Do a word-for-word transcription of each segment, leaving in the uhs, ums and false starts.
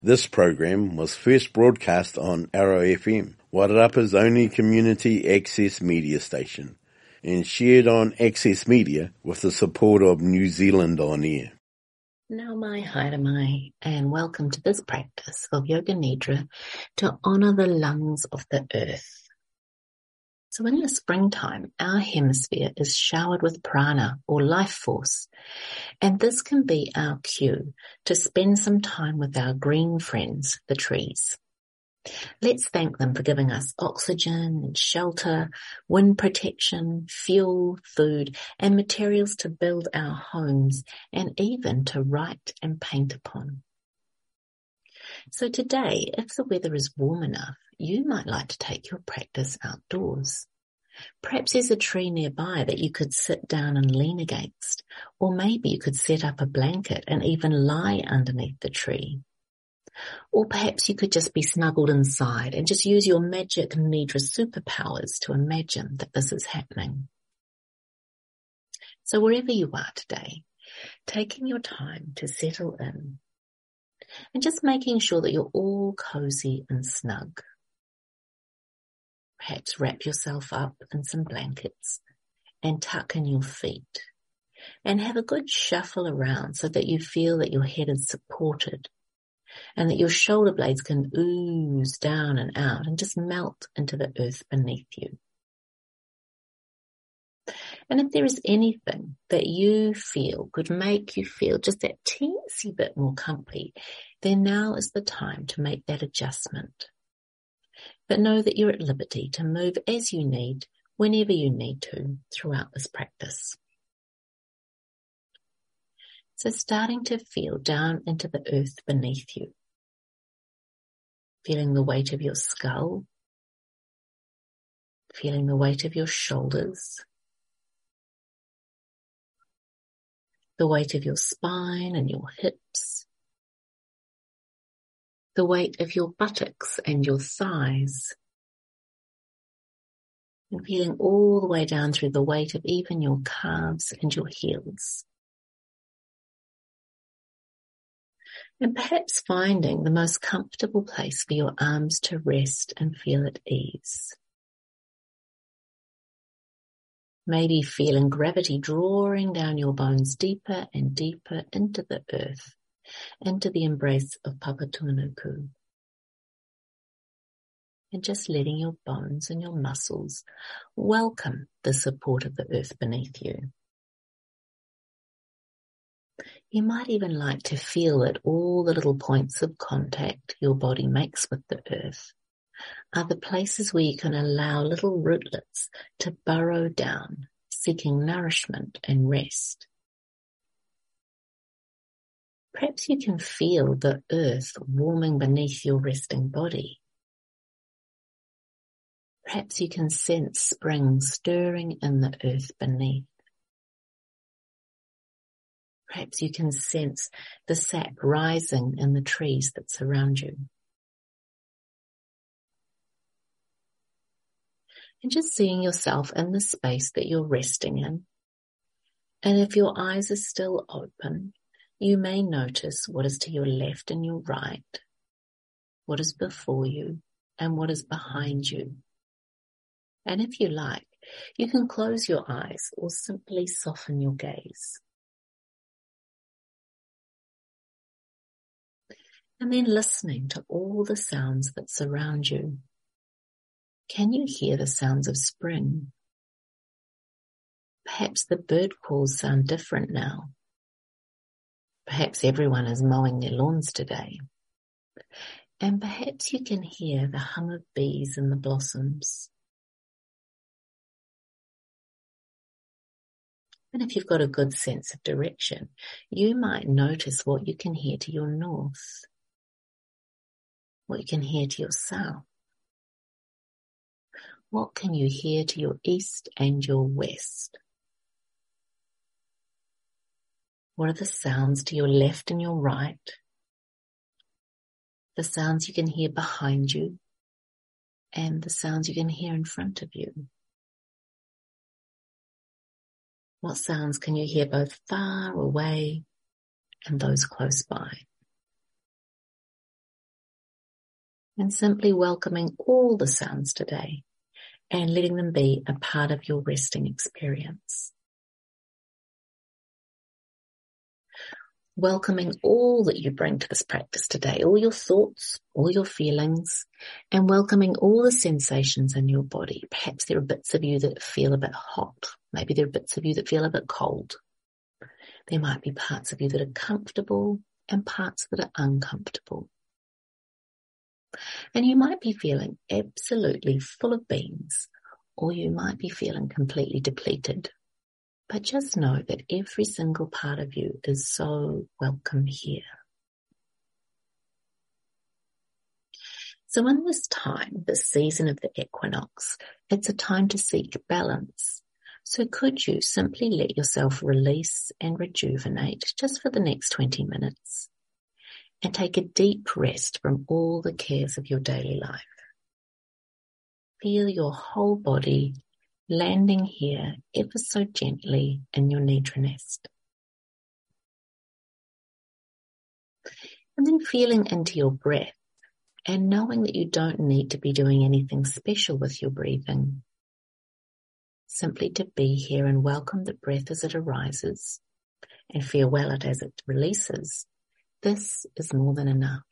This program was first broadcast on Arrow F M, Wairarapa's only community access media station, and shared on Access Media with the support of New Zealand On Air. Nau mai, haere mai, and welcome to this practice of Yoga Nidra to honour the lungs of the earth. So in the springtime, our hemisphere is showered with prana, or life force, and this can be our cue to spend some time with our green friends, the trees. Let's thank them for giving us oxygen and shelter, wind protection, fuel, food, and materials to build our homes and even to write and paint upon. So today, if the weather is warm enough, you might like to take your practice outdoors. Perhaps there's a tree nearby that you could sit down and lean against, or maybe you could set up a blanket and even lie underneath the tree. Or perhaps you could just be snuggled inside and just use your magic Nidra superpowers to imagine that this is happening. So wherever you are today, taking your time to settle in and just making sure that you're all cozy and snug. Perhaps wrap yourself up in some blankets and tuck in your feet and have a good shuffle around so that you feel that your head is supported and that your shoulder blades can ooze down and out and just melt into the earth beneath you. And if there is anything that you feel could make you feel just that teensy bit more comfy, then now is the time to make that adjustment. But know that you're at liberty to move as you need, whenever you need to, throughout this practice. So starting to feel down into the earth beneath you, feeling the weight of your skull, feeling the weight of your shoulders, the weight of your spine and your hips, the weight of your buttocks and your thighs, and feeling all the way down through the weight of even your calves and your heels. And perhaps finding the most comfortable place for your arms to rest and feel at ease. Maybe feeling gravity drawing down your bones deeper and deeper into the earth, into the embrace of Papatūānuku. And just letting your bones and your muscles welcome the support of the earth beneath you. You might even like to feel that all the little points of contact your body makes with the earth are the places where you can allow little rootlets to burrow down, seeking nourishment and rest. Perhaps you can feel the earth warming beneath your resting body. Perhaps you can sense spring stirring in the earth beneath. Perhaps you can sense the sap rising in the trees that surround you. And just seeing yourself in the space that you're resting in. And if your eyes are still open, you may notice what is to your left and your right, what is before you, and what is behind you. And if you like, you can close your eyes or simply soften your gaze. And then listening to all the sounds that surround you. Can you hear the sounds of spring? Perhaps the bird calls sound different now. Perhaps everyone is mowing their lawns today. And perhaps you can hear the hum of bees in the blossoms. And if you've got a good sense of direction, you might notice what you can hear to your north, what you can hear to your south. What can you hear to your east and your west? What are the sounds to your left and your right? The sounds you can hear behind you and the sounds you can hear in front of you. What sounds can you hear both far away and those close by? And simply welcoming all the sounds today and letting them be a part of your resting experience. Welcoming all that you bring to this practice today, all your thoughts, all your feelings, and welcoming all the sensations in your body. Perhaps there are bits of you that feel a bit hot. Maybe there are bits of you that feel a bit cold. There might be parts of you that are comfortable and parts that are uncomfortable. And you might be feeling absolutely full of beans, or you might be feeling completely depleted. But just know that every single part of you is so welcome here. So in this time, this season of the equinox, it's a time to seek balance. So could you simply let yourself release and rejuvenate just for the next twenty minutes and take a deep rest from all the cares of your daily life. Feel your whole body landing here ever so gently in your nidra nest. And then feeling into your breath and knowing that you don't need to be doing anything special with your breathing. Simply to be here and welcome the breath as it arises and farewell it as it releases. This is more than enough.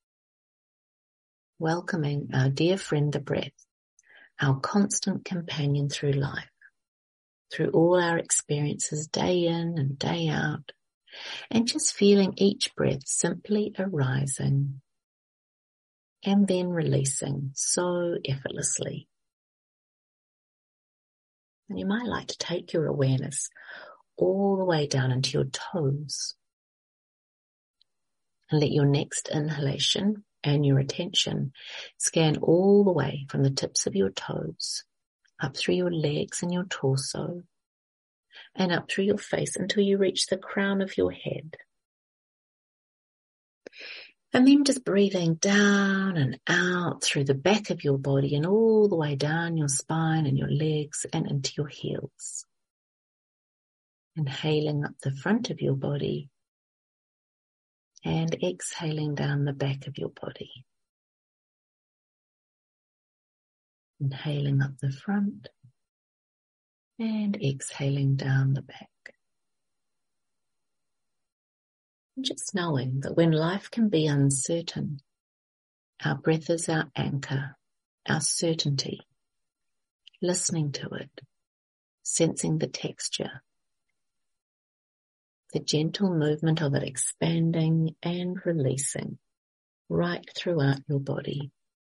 Welcoming our dear friend, the breath, our constant companion through life, through all our experiences day in and day out, and just feeling each breath simply arising and then releasing so effortlessly. And you might like to take your awareness all the way down into your toes and let your next inhalation and your attention scan all the way from the tips of your toes up through your legs and your torso and up through your face until you reach the crown of your head. And then just breathing down and out through the back of your body and all the way down your spine and your legs and into your heels. Inhaling up the front of your body and exhaling down the back of your body. Inhaling up the front and exhaling down the back. And just knowing that when life can be uncertain, our breath is our anchor, our certainty. Listening to it, sensing the texture, the gentle movement of it expanding and releasing right throughout your body.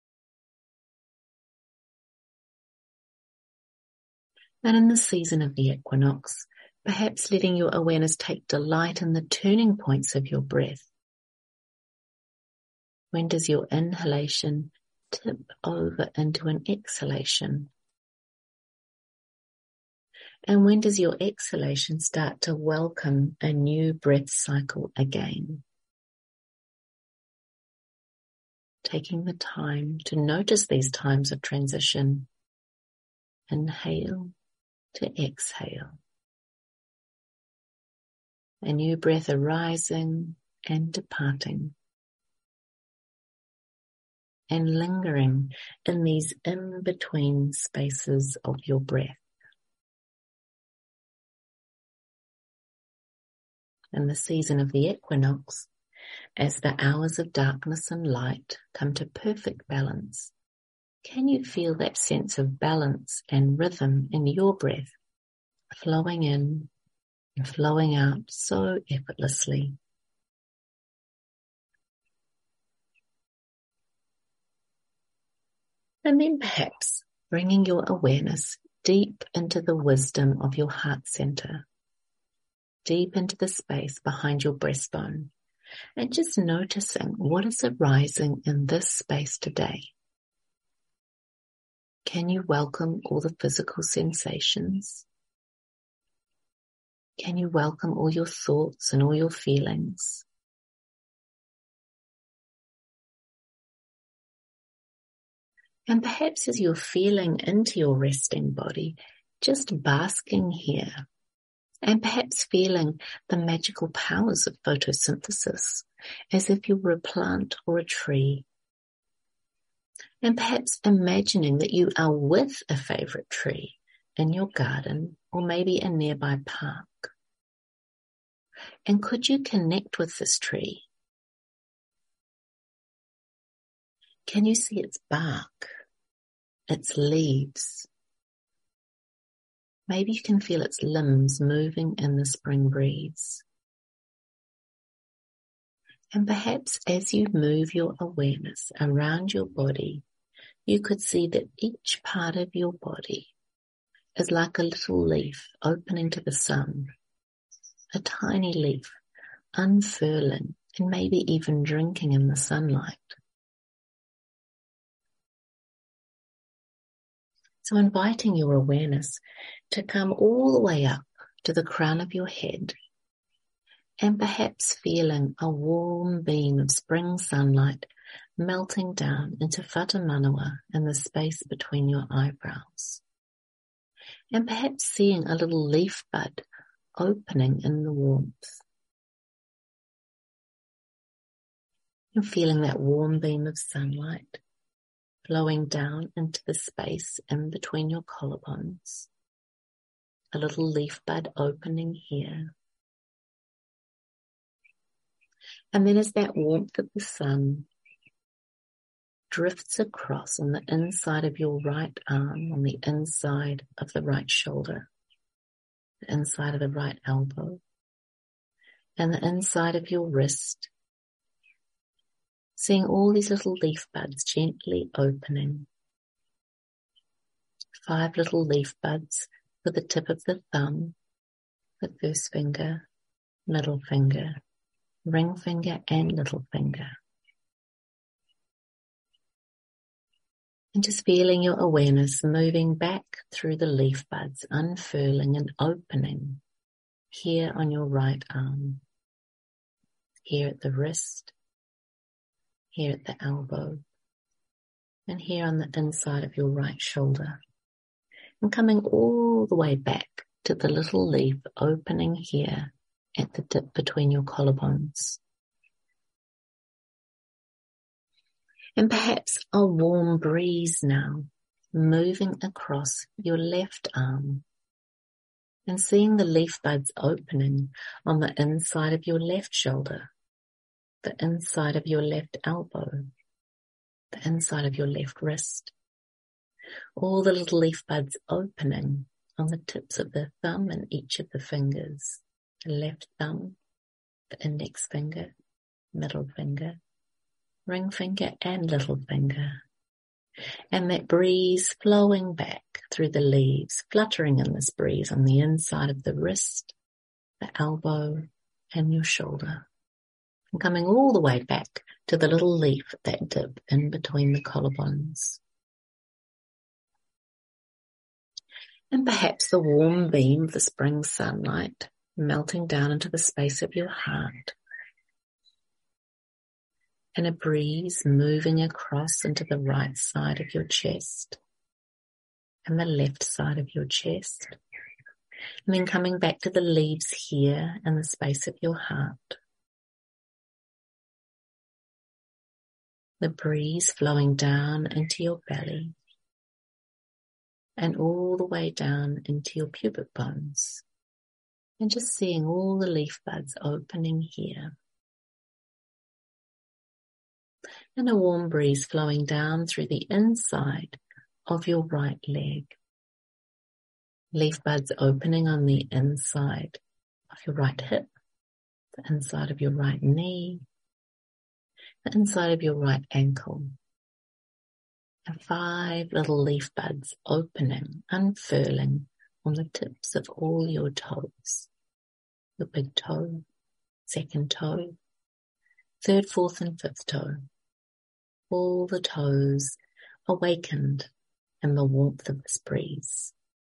And in the season of the equinox, perhaps letting your awareness take delight in the turning points of your breath. When does your inhalation tip over into an exhalation? And when does your exhalation start to welcome a new breath cycle again? Taking the time to notice these times of transition. Inhale to exhale. A new breath arising and departing. And lingering in these in-between spaces of your breath. In the season of the equinox, as the hours of darkness and light come to perfect balance, can you feel that sense of balance and rhythm in your breath, flowing in and flowing out so effortlessly? And then perhaps bringing your awareness deep into the wisdom of your heart center, deep into the space behind your breastbone, and just noticing what is arising in this space today. Can you welcome all the physical sensations? Can you welcome all your thoughts and all your feelings? And perhaps as you're feeling into your resting body, just basking here, and perhaps feeling the magical powers of photosynthesis, as if you were a plant or a tree, And perhaps imagining that you are with a favorite tree in your garden or maybe a nearby park. And could you connect with this tree? Can you see its bark, its leaves? Maybe you can feel its limbs moving in the spring breeze. And perhaps as you move your awareness around your body, you could see that each part of your body is like a little leaf opening to the sun, a tiny leaf unfurling and maybe even drinking in the sunlight. So inviting your awareness to come all the way up to the crown of your head, and perhaps feeling a warm beam of spring sunlight melting down into Fata Manawa in the space between your eyebrows. And perhaps seeing a little leaf bud opening in the warmth. And feeling that warm beam of sunlight flowing down into the space in between your collarbones. A little leaf bud opening here. And then as that warmth of the sun drifts across on the inside of your right arm, on the inside of the right shoulder, the inside of the right elbow, and the inside of your wrist, seeing all these little leaf buds gently opening. Five little leaf buds with the tip of the thumb, the first finger, middle finger, ring finger and little finger. And just feeling your awareness moving back through the leaf buds, unfurling and opening here on your right arm, here at the wrist, here at the elbow, and here on the inside of your right shoulder. And coming all the way back to the little leaf opening here at the tip between your collarbones. And perhaps a warm breeze now moving across your left arm and seeing the leaf buds opening on the inside of your left shoulder, the inside of your left elbow, the inside of your left wrist. All the little leaf buds opening on the tips of the thumb and each of the fingers. The left thumb, the index finger, middle finger, ring finger and little finger. And that breeze flowing back through the leaves, fluttering in this breeze on the inside of the wrist, the elbow and your shoulder. And coming all the way back to the little leaf, that dip in between the collarbones. And perhaps the warm beam of the spring sunlight melting down into the space of your heart. And a breeze moving across into the right side of your chest and the left side of your chest. And then coming back to the leaves here in the space of your heart. The breeze flowing down into your belly and all the way down into your pubic bones. And just seeing all the leaf buds opening here. And a warm breeze flowing down through the inside of your right leg. Leaf buds opening on the inside of your right hip, the inside of your right knee, the inside of your right ankle. And five little leaf buds opening, unfurling on the tips of all your toes. Your big toe, second toe, third, fourth and fifth toe. All the toes awakened in the warmth of this breeze.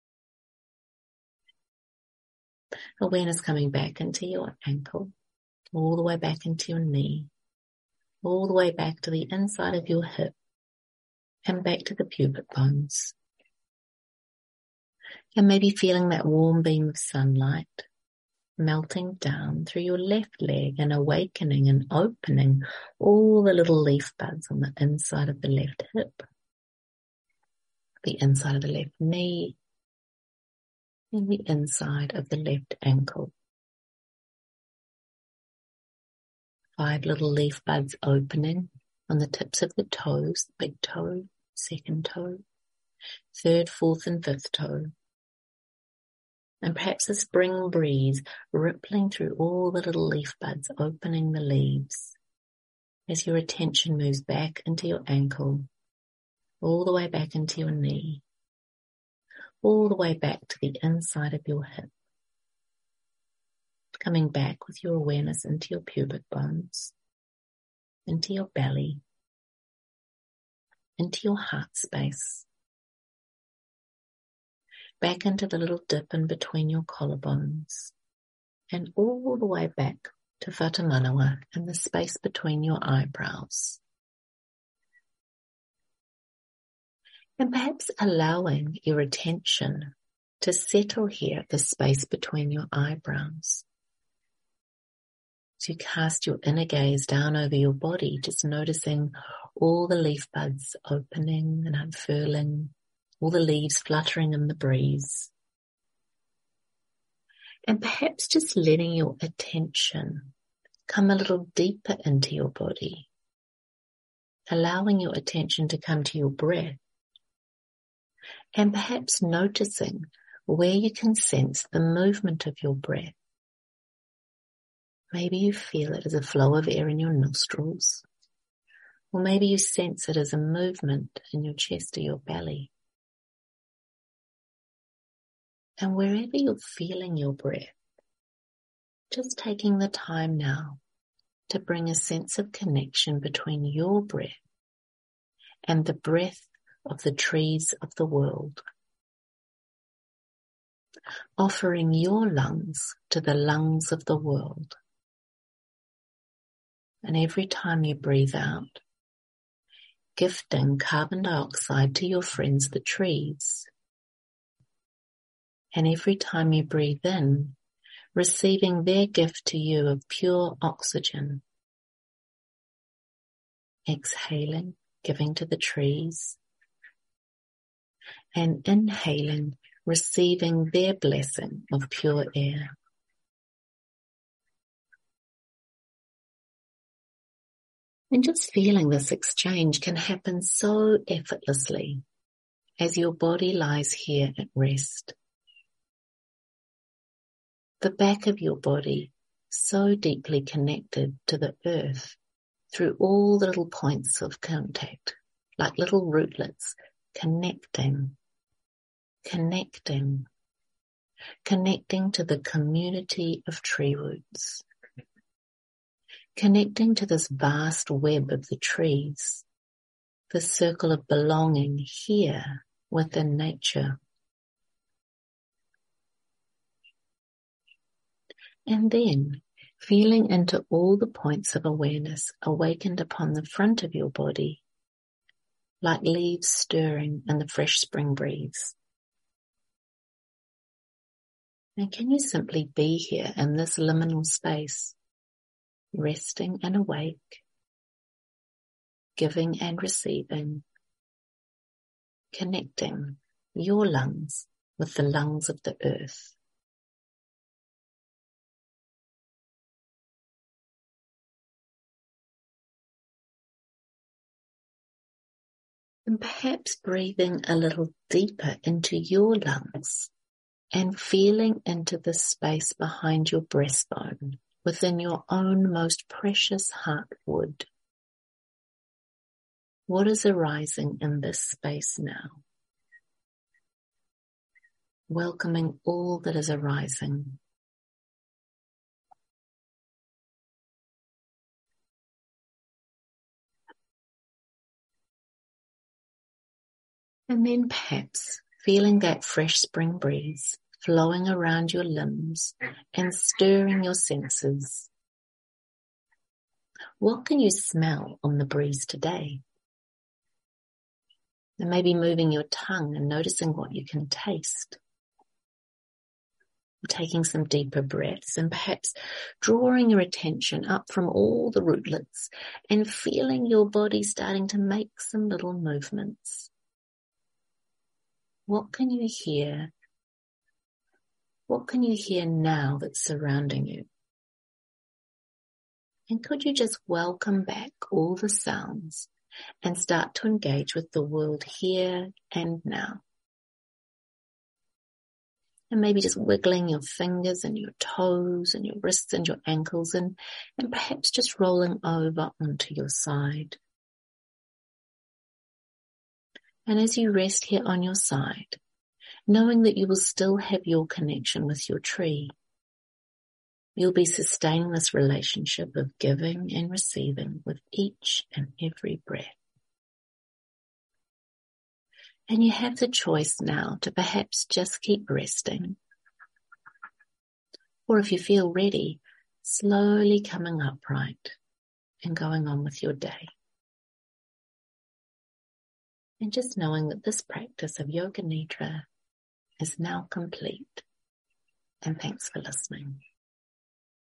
Awareness coming back into your ankle, all the way back into your knee, all the way back to the inside of your hip, and back to the pubic bones. And maybe feeling that warm beam of sunlight melting down through your left leg and awakening and opening all the little leaf buds on the inside of the left hip, the inside of the left knee, and the inside of the left ankle. Five little leaf buds opening on the tips of the toes, big toe, second toe, third, fourth and fifth toe. And perhaps a spring breeze rippling through all the little leaf buds, opening the leaves as your attention moves back into your ankle, all the way back into your knee, all the way back to the inside of your hip, coming back with your awareness into your pubic bones, into your belly, into your heart space, back into the little dip in between your collarbones, and all the way back to Fata Manawa and the space between your eyebrows. And perhaps allowing your attention to settle here at the space between your eyebrows. So you cast your inner gaze down over your body, just noticing all the leaf buds opening and unfurling, all the leaves fluttering in the breeze. And perhaps just letting your attention come a little deeper into your body, allowing your attention to come to your breath, and perhaps noticing where you can sense the movement of your breath. Maybe you feel it as a flow of air in your nostrils, or maybe you sense it as a movement in your chest or your belly. And wherever you're feeling your breath, just taking the time now to bring a sense of connection between your breath and the breath of the trees of the world, offering your lungs to the lungs of the world. And every time you breathe out, gifting carbon dioxide to your friends, the trees. And every time you breathe in, receiving their gift to you of pure oxygen. Exhaling, giving to the trees. And inhaling, receiving their blessing of pure air. And just feeling this exchange can happen so effortlessly as your body lies here at rest. The back of your body so deeply connected to the earth through all the little points of contact, like little rootlets, connecting, connecting, connecting to the community of tree roots. Connecting to this vast web of the trees, the circle of belonging here within nature. And then feeling into all the points of awareness awakened upon the front of your body, like leaves stirring in the fresh spring breeze. And can you simply be here in this liminal space, resting and awake, giving and receiving, connecting your lungs with the lungs of the earth. And perhaps breathing a little deeper into your lungs and feeling into the space behind your breastbone, within your own most precious heart wood. What is arising in this space now? Welcoming all that is arising. And then perhaps feeling that fresh spring breeze flowing around your limbs and stirring your senses. What can you smell on the breeze today? And maybe moving your tongue and noticing what you can taste. taking some deeper breaths and perhaps drawing your attention up from all the rootlets and feeling your body starting to make some little movements. What can you hear? What can you hear now that's surrounding you? And could you just welcome back all the sounds and start to engage with the world here and now? And maybe just wiggling your fingers and your toes and your wrists and your ankles and, and perhaps just rolling over onto your side. And as you rest here on your side, knowing that you will still have your connection with your tree, you'll be sustaining this relationship of giving and receiving with each and every breath. And you have the choice now to perhaps just keep resting. Or if you feel ready, slowly coming upright and going on with your day. And just knowing that this practice of Yoga Nidra is now complete. And thanks for listening.